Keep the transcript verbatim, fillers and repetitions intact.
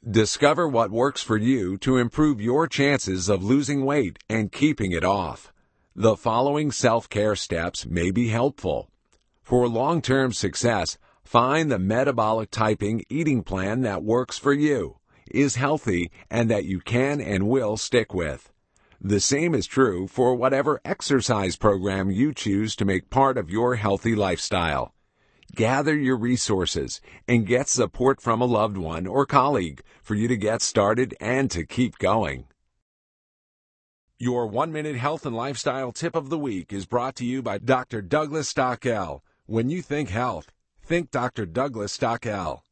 Discover what works for you to improve your chances of losing weight and keeping it off. The following self-care steps may be helpful. For long-term success, find the metabolic typing eating plan that works for you, is healthy, and that you can and will stick with. The same is true for whatever exercise program you choose to make part of your healthy lifestyle. Gather your resources and get support from a loved one or colleague for you to get started and to keep going. Your one-minute health and lifestyle tip of the week is brought to you by Doctor Douglas Stockel. When you think health, think Doctor Douglas Stockel.